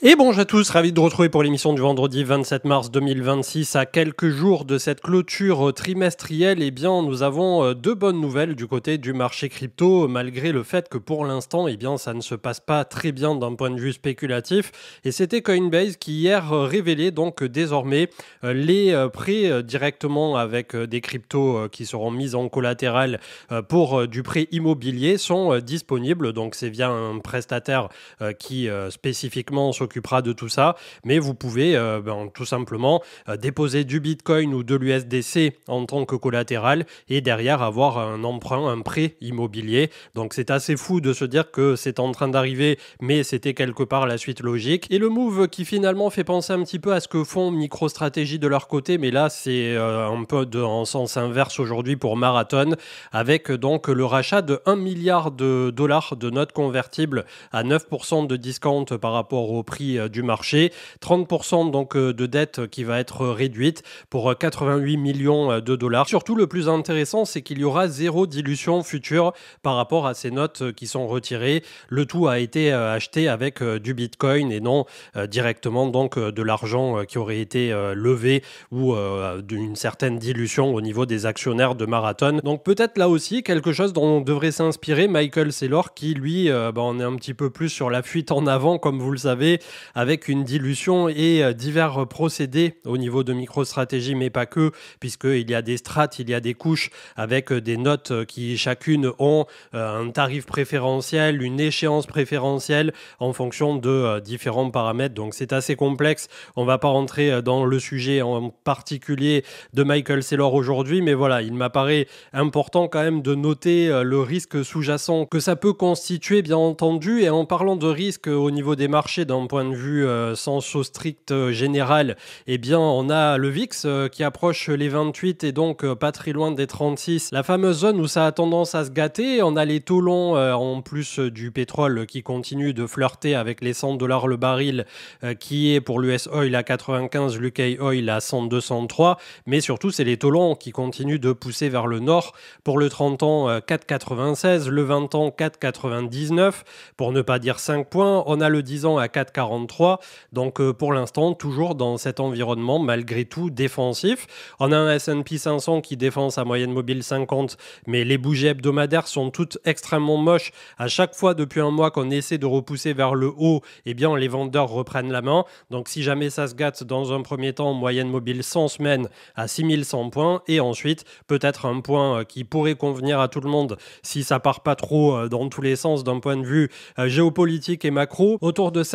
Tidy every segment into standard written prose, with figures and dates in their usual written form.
Et bonjour à tous, ravi de vous retrouver pour l'émission du vendredi 27 mars 2026. À quelques jours de cette clôture trimestrielle, eh bien, nous avons deux bonnes nouvelles du côté du marché crypto, malgré le fait que pour l'instant, eh bien, ça ne se passe pas très bien d'un point de vue spéculatif. Et c'était Coinbase qui hier révélait donc désormais les prêts directement avec des cryptos qui seront mis en collatéral pour du prêt immobilier sont disponibles. Donc c'est via un prestataire qui spécifiquement s'occupera de tout ça, mais vous pouvez tout simplement déposer du Bitcoin ou de l'USDC en tant que collatéral et derrière avoir un emprunt, un prêt immobilier. Donc c'est assez fou de se dire que c'est en train d'arriver, mais c'était quelque part la suite logique. Et le move qui finalement fait penser un petit peu à ce que font MicroStrategy de leur côté, mais là c'est un peu en sens inverse aujourd'hui pour Marathon, avec donc le rachat de 1 milliard de dollars de notes convertibles à 9% de discount par rapport au prix du marché, 30% donc de dette qui va être réduite pour 88 millions de dollars. Surtout le plus intéressant, c'est qu'il y aura zéro dilution future par rapport à ces notes qui sont retirées. Le tout a été acheté avec du Bitcoin et non directement donc de l'argent qui aurait été levé ou d'une certaine dilution au niveau des actionnaires de Marathon. Donc peut-être là aussi quelque chose dont on devrait s'inspirer Michael Saylor qui lui on est un petit peu plus sur la fuite en avant comme vous le savez avec une dilution et divers procédés au niveau de MicroStrategy mais pas que puisqu'il y a des strates, il y a des couches avec des notes qui chacune ont un tarif préférentiel, une échéance préférentielle en fonction de différents paramètres. Donc c'est assez complexe. On ne va pas rentrer dans le sujet en particulier de Michael Saylor aujourd'hui, mais voilà, il m'apparaît important quand même de noter le risque sous-jacent que ça peut constituer, bien entendu. Et en parlant de risque au niveau des marchés d'un point de vue sens strict général, eh bien on a le VIX qui approche les 28 et donc pas très loin des 36. La fameuse zone où ça a tendance à se gâter. On a les taux longs en plus du pétrole qui continue de flirter avec les 100 dollars le baril qui est pour l'US Oil à 95, l'UK Oil à 102, 103. Mais surtout, c'est les taux longs qui continuent de pousser vers le nord. Pour le 30 ans, 4,96, le 20 ans, 4,99. Pour ne pas dire 5 points, on a le 10 ans à 4,43. Donc pour l'instant, toujours dans cet environnement, malgré tout, défensif. On a un S&P 500 qui défend sa moyenne mobile 50, mais les bougies hebdomadaires sont toutes extrêmement moches. À chaque fois, depuis un mois qu'on essaie de repousser vers le haut, eh bien, les vendeurs reprennent la main. Donc si jamais ça se gâte dans un premier temps, moyenne mobile 100 semaines à 6100 points et ensuite peut-être un point qui pourrait convenir à tout le monde si ça part pas trop dans tous les sens d'un point de vue géopolitique et macro autour de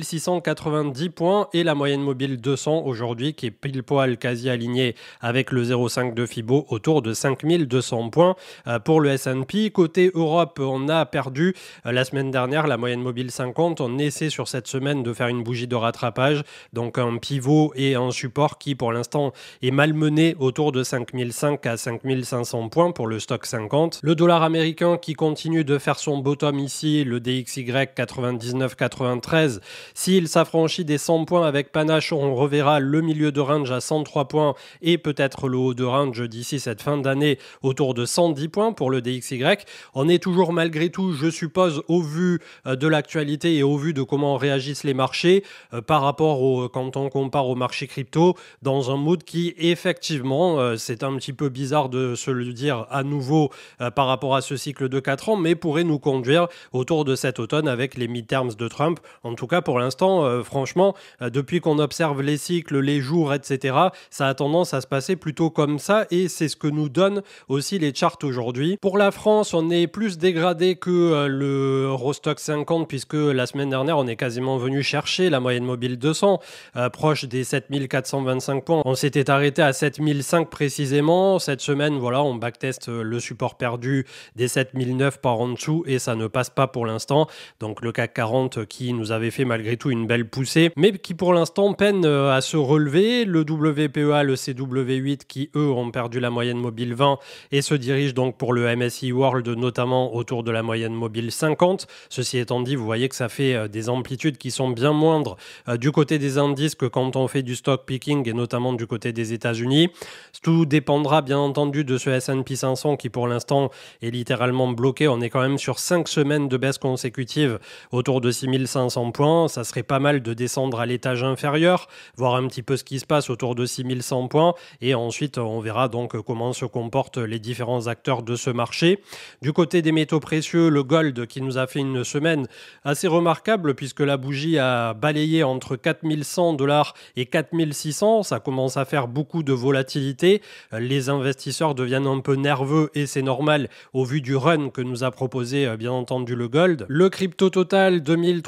5690 points et la moyenne mobile 200 aujourd'hui qui est pile poil quasi alignée avec le 0,5 de Fibo autour de 5200 points pour le S&P. Côté Europe, on a perdu la semaine dernière la moyenne mobile 50. On essaie sur cette semaine de faire une bougie de rattrapage, donc un pivot et un support qui pour l'instant est malmené autour de 5005 à 5500 points pour le stock 50. Le dollar américain qui continue de faire son bottom ici, le DXY 99,93. S'il s'affranchit des 100 points avec panache, on reverra le milieu de range à 103 points et peut-être le haut de range d'ici cette fin d'année autour de 110 points pour le DXY. On est toujours malgré tout, je suppose, au vu de l'actualité et au vu de comment réagissent les marchés par rapport quand on compare au marché crypto, dans un mood qui effectivement, c'est un petit peu bizarre de se le dire à nouveau par rapport à ce cycle de 4 ans, mais pourrait nous conduire autour de cet automne avec les midterms de Trump. En tout cas, pour l'instant, franchement, depuis qu'on observe les cycles, les jours, etc., ça a tendance à se passer plutôt comme ça et c'est ce que nous donnent aussi les charts aujourd'hui. Pour la France, on est plus dégradé que le Eurostock 50 puisque la semaine dernière, on est quasiment venu chercher la moyenne mobile 200, proche des 7425 points. On s'était arrêté à 7005 précisément. Cette semaine, voilà, on backteste le support perdu des 7009 par en dessous et ça ne passe pas pour l'instant. Donc le CAC 40 qui nous avait fait malgré tout une belle poussée, mais qui pour l'instant peine à se relever. Le WPEA, le CW8 qui eux ont perdu la moyenne mobile 20 et se dirigent donc pour le MSCI World notamment autour de la moyenne mobile 50. Ceci étant dit, vous voyez que ça fait des amplitudes qui sont bien moindres du côté des indices que quand on fait du stock picking et notamment du côté des États-Unis. Tout dépendra bien entendu de ce S&P 500 qui pour l'instant est littéralement bloqué. On est quand même sur 5 semaines de baisse consécutive autour de 6500 points. Ça ça serait pas mal de descendre à l'étage inférieur, voir un petit peu ce qui se passe autour de 6100 points et ensuite on verra donc comment se comportent les différents acteurs de ce marché. Du côté des métaux précieux, le gold qui nous a fait une semaine assez remarquable puisque la bougie a balayé entre 4100 $ et 4600, ça commence à faire beaucoup de volatilité. Les investisseurs deviennent un peu nerveux et c'est normal au vu du run que nous a proposé bien entendu le gold. Le crypto total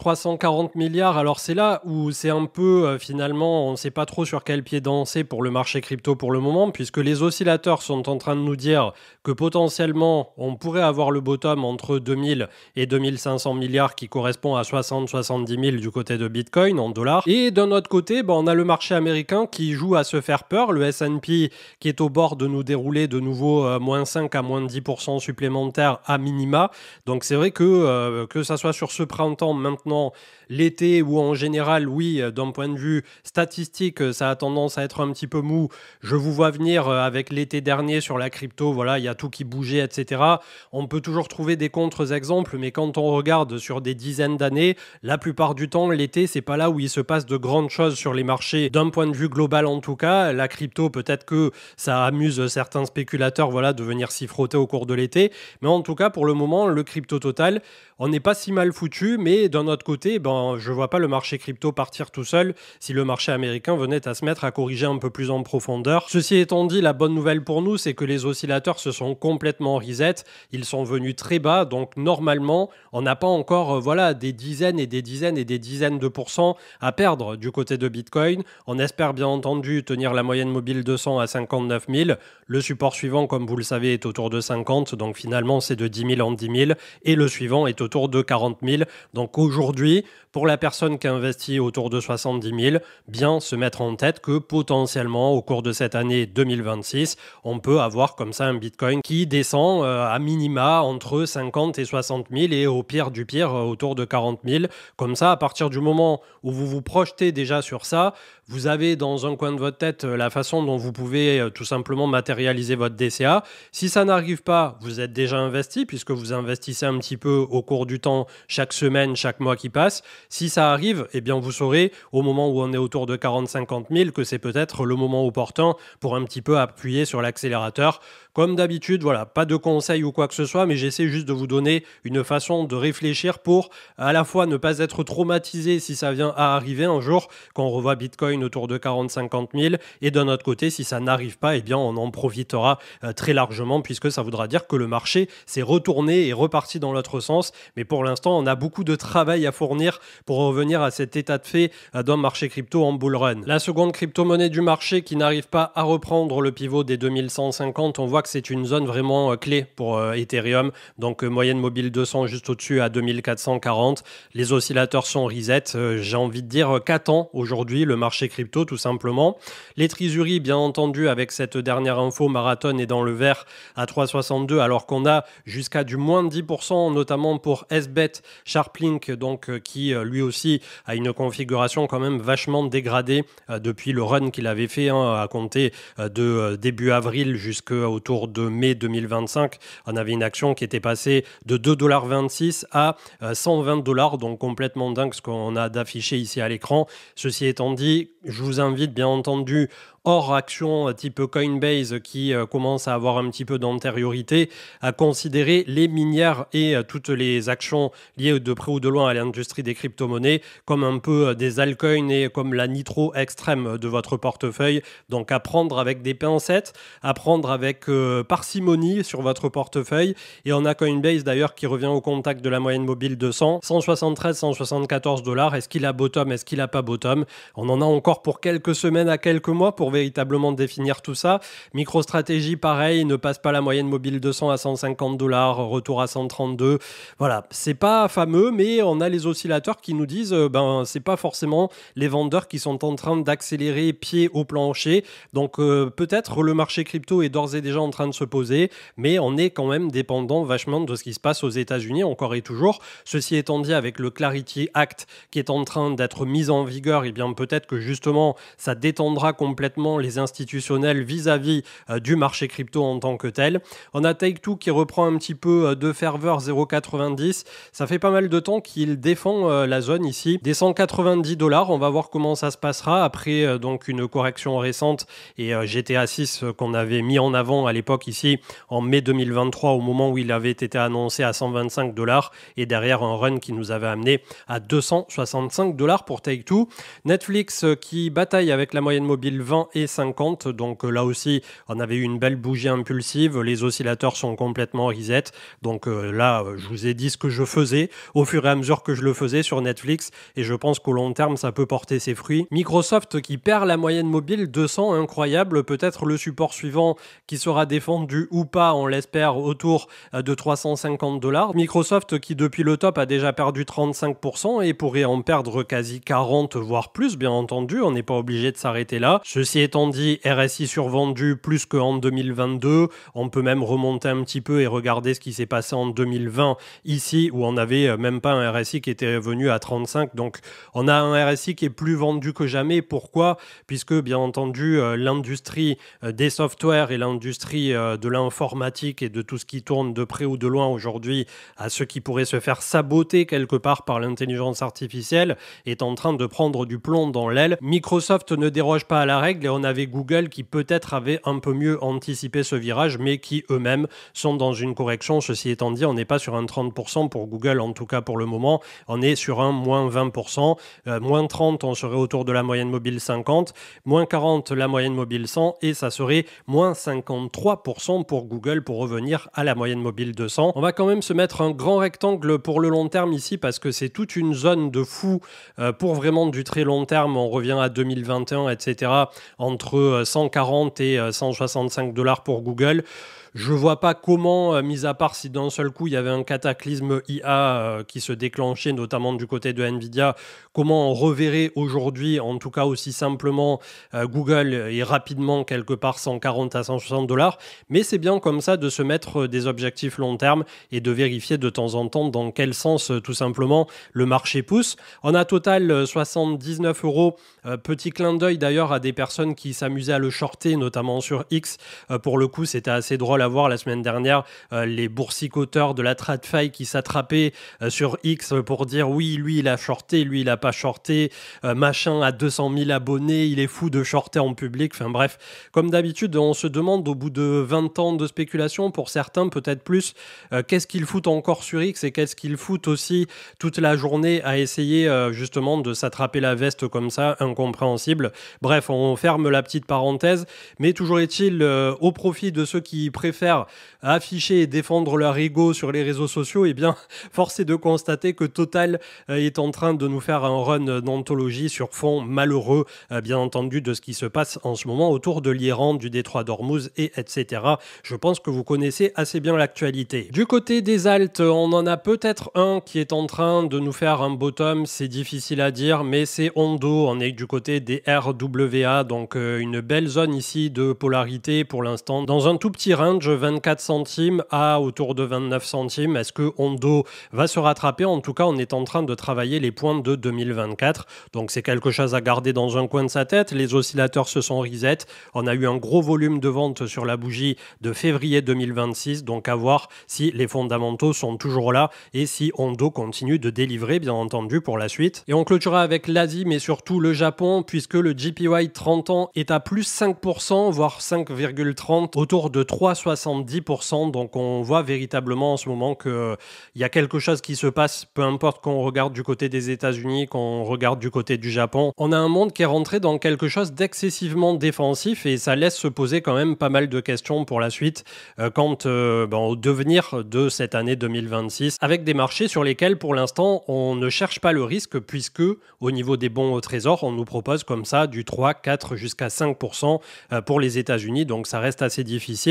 2340 milliards, alors c'est là où c'est un peu finalement on ne sait pas trop sur quel pied danser pour le marché crypto pour le moment puisque les oscillateurs sont en train de nous dire que potentiellement on pourrait avoir le bottom entre 2000 et 2500 milliards qui correspond à 60-70 000 du côté de Bitcoin en dollars. Et d'un autre côté, on a le marché américain qui joue à se faire peur, le S&P qui est au bord de nous dérouler de nouveau moins 5 à moins 10% supplémentaires à minima. Donc c'est vrai que ça soit sur ce printemps maintenant, l'été ou en général, oui, d'un point de vue statistique, ça a tendance à être un petit peu mou. Je vous vois venir avec l'été dernier sur la crypto, voilà, il y a tout qui bougeait, etc. On peut toujours trouver des contre-exemples, mais quand on regarde sur des dizaines d'années, la plupart du temps, l'été, c'est pas là où il se passe de grandes choses sur les marchés, d'un point de vue global en tout cas. La crypto, peut-être que ça amuse certains spéculateurs, voilà, de venir s'y frotter au cours de l'été, mais en tout cas, pour le moment, le crypto total, on n'est pas si mal foutu, mais d'un autre côté, je vois pas le marché crypto partir tout seul si le marché américain venait à se mettre à corriger un peu plus en profondeur. Ceci étant dit, la bonne nouvelle pour nous, c'est que les oscillateurs se sont complètement reset. Ils sont venus très bas, donc normalement, on n'a pas encore des dizaines et des dizaines et des dizaines de pourcents à perdre du côté de Bitcoin. On espère bien entendu tenir la moyenne mobile 200 à 59 000. Le support suivant, comme vous le savez, est autour de 50, donc finalement c'est de 10 000 en 10 000, et le suivant est autour de 40 000. Donc aujourd'hui, pour la personne qui investit autour de 70 000, bien se mettre en tête que potentiellement au cours de cette année 2026, on peut avoir comme ça un Bitcoin qui descend à minima entre 50 et 60 000 et au pire du pire autour de 40 000. Comme ça, à partir du moment où vous vous projetez déjà sur ça, vous avez dans un coin de votre tête la façon dont vous pouvez tout simplement matérialiser votre DCA. Si ça n'arrive pas, vous êtes déjà investi puisque vous investissez un petit peu au cours du temps, chaque semaine, chaque mois qui passe. Si ça arrive, eh bien vous saurez au moment où on est autour de 40-50 000 que c'est peut-être le moment opportun pour un petit peu appuyer sur l'accélérateur. Comme d'habitude, voilà, pas de conseils ou quoi que ce soit, mais j'essaie juste de vous donner une façon de réfléchir pour à la fois ne pas être traumatisé si ça vient à arriver un jour quand on revoit Bitcoin autour de 40-50 000 et d'un autre côté, si ça n'arrive pas, eh bien on en profitera très largement puisque ça voudra dire que le marché s'est retourné et reparti dans l'autre sens. Mais pour l'instant, on a beaucoup de travail à fournir pour revenir à cet état de fait d'un marché crypto en bull run. La seconde crypto-monnaie du marché qui n'arrive pas à reprendre le pivot des 2150, on voit que c'est une zone vraiment clé pour Ethereum. Donc moyenne mobile 200 juste au-dessus à 2440. Les oscillateurs sont reset. J'ai envie de dire qu'attend aujourd'hui le marché crypto tout simplement. Les Trésoriers, bien entendu, avec cette dernière info, Marathon est dans le vert à 3,62 alors qu'on a jusqu'à du moins de 10%, notamment pour SBET, Sharplink, donc qui lui aussi a une configuration quand même vachement dégradée depuis le run qu'il avait fait à compter de début avril jusqu'à autour de mai 2025. On avait une action qui était passée de 2,26 $ à 120 $, donc complètement dingue ce qu'on a d'affiché ici à l'écran. Ceci étant dit, je vous invite bien entendu hors action type Coinbase qui commence à avoir un petit peu d'antériorité, à considérer les minières et toutes les actions liées de près ou de loin à l'industrie des crypto-monnaies comme un peu des altcoins et comme la nitro extrême de votre portefeuille. Donc à prendre avec des pincettes, à prendre avec parcimonie sur votre portefeuille. Et on a Coinbase d'ailleurs qui revient au contact de la moyenne mobile 200, 173-174 $. Est-ce qu'il a bottom, est-ce qu'il n'a pas bottom? On en a encore pour quelques semaines à quelques mois pour véritablement définir tout ça. MicroStrategy, pareil, ne passe pas la moyenne mobile 200 à 150 $, retour à 132. Voilà, c'est pas fameux, mais on a les oscillateurs qui nous disent c'est pas forcément les vendeurs qui sont en train d'accélérer pied au plancher. Donc peut-être le marché crypto est d'ores et déjà en train de se poser, mais on est quand même dépendant vachement de ce qui se passe aux États-Unis, encore et toujours. Ceci étant dit, avec le Clarity Act qui est en train d'être mis en vigueur, et bien peut-être que justement ça détendra complètement complètement les institutionnels vis-à-vis du marché crypto en tant que tel. On a Take-Two qui reprend un petit peu de ferveur 0,90. Ça fait pas mal de temps qu'il défend la zone ici des 190 $. On va voir comment ça se passera après donc une correction récente et GTA 6 qu'on avait mis en avant à l'époque ici en mai 2023 au moment où il avait été annoncé à 125 $ et derrière un run qui nous avait amené à 265 $ pour Take-Two. Netflix qui bataille avec la moyenne mobile 20 et 50, donc là aussi on avait eu une belle bougie impulsive, les oscillateurs sont complètement reset, donc là je vous ai dit ce que je faisais au fur et à mesure que je le faisais sur Netflix et je pense qu'au long terme ça peut porter ses fruits. Microsoft qui perd la moyenne mobile 200, incroyable, peut-être le support suivant qui sera défendu ou pas, on l'espère, autour de 350 $. Microsoft qui depuis le top a déjà perdu 35% et pourrait en perdre quasi 40 voire plus, bien entendu, on n'est pas obligé de s'arrêter là. Ceci étant dit, RSI survendu plus qu'en 2022, on peut même remonter un petit peu et regarder ce qui s'est passé en 2020 ici où on n'avait même pas un RSI qui était revenu à 35, donc on a un RSI qui est plus vendu que jamais. Pourquoi ? Puisque bien entendu l'industrie des softwares et l'industrie de l'informatique et de tout ce qui tourne de près ou de loin aujourd'hui à ce qui pourrait se faire saboter quelque part par l'intelligence artificielle est en train de prendre du plomb dans l'aile. Microsoft ne déroge pas à la règle et on avait Google qui peut-être avait un peu mieux anticipé ce virage mais qui eux-mêmes sont dans une correction. Ceci étant dit, on n'est pas sur un 30% pour Google, en tout cas pour le moment, on est sur un moins 20%, moins 30 on serait autour de la moyenne mobile 50, moins 40 la moyenne mobile 100 et ça serait moins 53% pour Google pour revenir à la moyenne mobile 200. On va quand même se mettre un grand rectangle pour le long terme ici parce que c'est toute une zone de fou pour vraiment du très long terme. On revient à 2021, etc. entre 140 et 165 $ pour Google. Je vois pas comment, mis à part si d'un seul coup il y avait un cataclysme IA qui se déclenchait, notamment du côté de Nvidia, comment on reverrait aujourd'hui, en tout cas aussi simplement, Google et rapidement quelque part 140 à 160 $. Mais c'est bien comme ça de se mettre des objectifs long terme et de vérifier de temps en temps dans quel sens tout simplement le marché pousse. On a total 79 €. Petit clin d'œil d'ailleurs à des personnes qui s'amusaient à le shorter, notamment sur X. Pour le coup, c'était assez drôle à voir la semaine dernière, les boursicoteurs de la TradFi qui s'attrapaient sur X pour dire oui, lui il a shorté, lui il a pas shorté, machin a 200 000 abonnés, il est fou de shorter en public. Enfin bref, comme d'habitude, on se demande au bout de 20 ans de spéculation, pour certains peut-être plus, qu'est-ce qu'ils foutent encore sur X et qu'est-ce qu'ils foutent aussi toute la journée à essayer justement de s'attraper la veste comme ça, incompréhensible. Bref, on ferme la petite parenthèse, mais toujours est-il au profit de ceux qui préfèrent afficher et défendre leur ego sur les réseaux sociaux, eh bien, force est de constater que Total est en train de nous faire un run d'anthologie sur fond malheureux, bien entendu, de ce qui se passe en ce moment autour de l'Iran, du détroit d'Ormuz et etc. Je pense que vous connaissez assez bien l'actualité. Du côté des alts, on en a peut-être un qui est en train de nous faire un bottom, c'est difficile à dire, mais c'est Ondo. On est du côté des RWA, donc une belle zone ici de polarité pour l'instant, dans un tout petit range, 24 centimes à autour de 29 centimes. Est-ce que Ondo va se rattraper ? En tout cas, on est en train de travailler les points de 2024. Donc, c'est quelque chose à garder dans un coin de sa tête. Les oscillateurs se sont reset. On a eu un gros volume de vente sur la bougie de février 2026. Donc, à voir si les fondamentaux sont toujours là et si Ondo continue de délivrer, bien entendu, pour la suite. Et on clôturera avec l'Asie, mais surtout le Japon, puisque le JPY 30 ans est à plus 5%, voire 5,30, autour de 3,70%. Donc on voit véritablement en ce moment qu'il y a quelque chose qui se passe, peu importe qu'on regarde du côté des États-Unis, qu'on regarde du côté du Japon. On a un monde qui est rentré dans quelque chose d'excessivement défensif et ça laisse se poser quand même pas mal de questions pour la suite quant au devenir de cette année 2026, avec des marchés sur lesquels pour l'instant on ne cherche pas le risque, puisque au niveau des bons au trésor, on nous propose comme ça du 3, 4 jusqu'à 5% pour les États-Unis. Donc ça reste assez difficile. Et c'est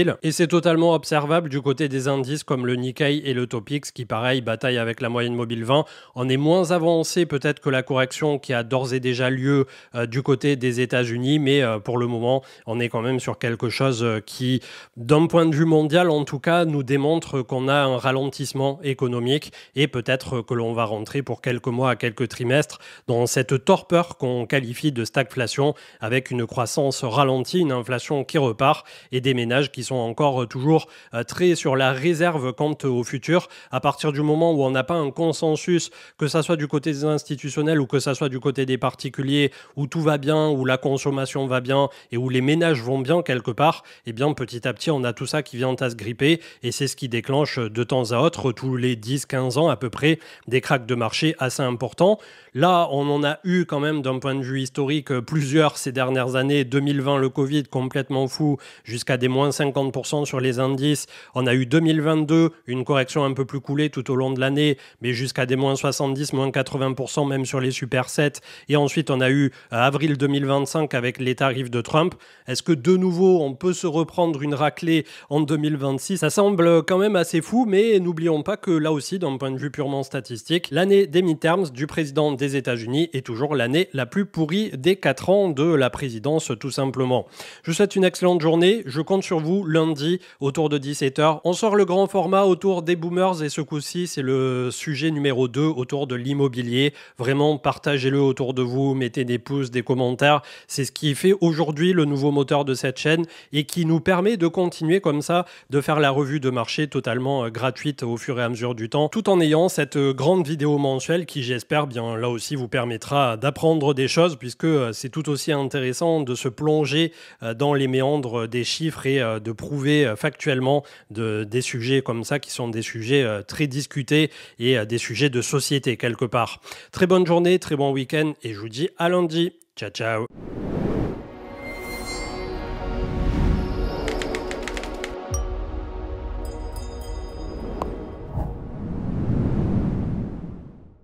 totalement observable du côté des indices comme le Nikkei et le Topix qui, pareil, bataillent avec la moyenne mobile 20. On est moins avancé peut-être que la correction qui a d'ores et déjà lieu du côté des États-Unis, mais pour le moment, on est quand même sur quelque chose qui, d'un point de vue mondial en tout cas, nous démontre qu'on a un ralentissement économique et peut-être que l'on va rentrer pour quelques mois à quelques trimestres dans cette torpeur qu'on qualifie de stagflation avec une croissance ralentie, une inflation qui repart et des ménages qui sont encore toujours très sur la réserve quant au futur. À partir du moment où on n'a pas un consensus, que ça soit du côté des institutionnels ou que ça soit du côté des particuliers, où tout va bien, où la consommation va bien et où les ménages vont bien quelque part, eh bien petit à petit on a tout ça qui vient à se gripper et c'est ce qui déclenche de temps à autre, tous les 10-15 ans à peu près, des cracks de marché assez importants. Là, on en a eu quand même d'un point de vue historique plusieurs ces dernières années. 2020, le Covid, complètement fou, jusqu'à des moins 50% sur les indices. On a eu 2022, une correction un peu plus coulée tout au long de l'année, mais jusqu'à des moins 70, moins 80% même sur les supersets. Et ensuite, on a eu avril 2025 avec les tarifs de Trump. Est-ce que de nouveau, on peut se reprendre une raclée en 2026 ? Ça semble quand même assez fou, mais n'oublions pas que là aussi, d'un point de vue purement statistique, l'année des midterms du président des États-Unis est toujours l'année la plus pourrie des 4 ans de la présidence, tout simplement. Je vous souhaite une excellente journée. Je compte sur vous lundi autour de 17h. On sort le grand format autour des boomers et ce coup-ci, c'est le sujet numéro 2 autour de l'immobilier. Vraiment, partagez-le autour de vous, mettez des pouces, des commentaires. C'est ce qui fait aujourd'hui le nouveau moteur de cette chaîne et qui nous permet de continuer comme ça, de faire la revue de marché totalement gratuite au fur et à mesure du temps, tout en ayant cette grande vidéo mensuelle qui, j'espère, bien là aussi vous permettra d'apprendre des choses puisque c'est tout aussi intéressant de se plonger dans les méandres des chiffres et de prouver factuellement des sujets comme ça qui sont des sujets très discutés et des sujets de société quelque part. Très bonne journée, très bon week-end et je vous dis à lundi. Ciao, ciao.